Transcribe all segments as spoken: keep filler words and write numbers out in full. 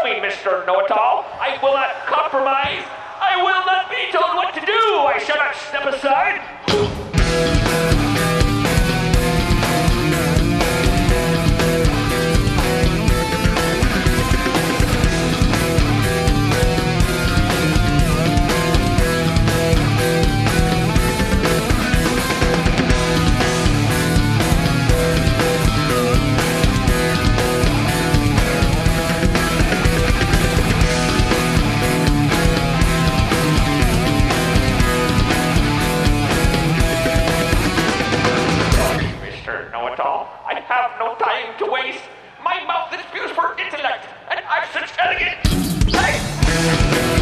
me Mister Know-It-All. I will not compromise. I will not be told what to do. I shall not step aside. I have no time to waste. My mouth is fused for intellect, and I've such elegant taste.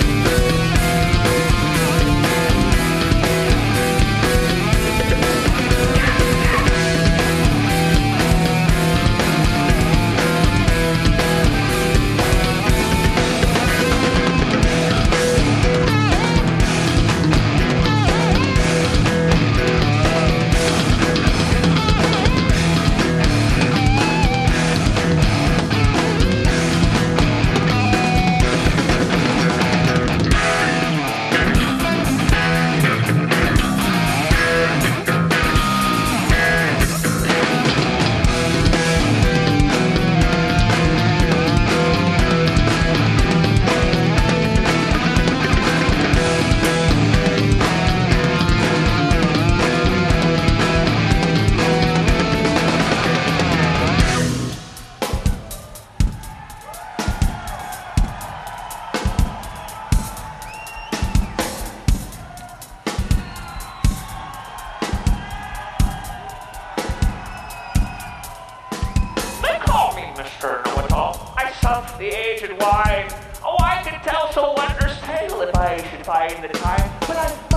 Mister Know-It-All. I suck the aged wine. Oh, I could tell so wondrous tale if I should find the time, but I'm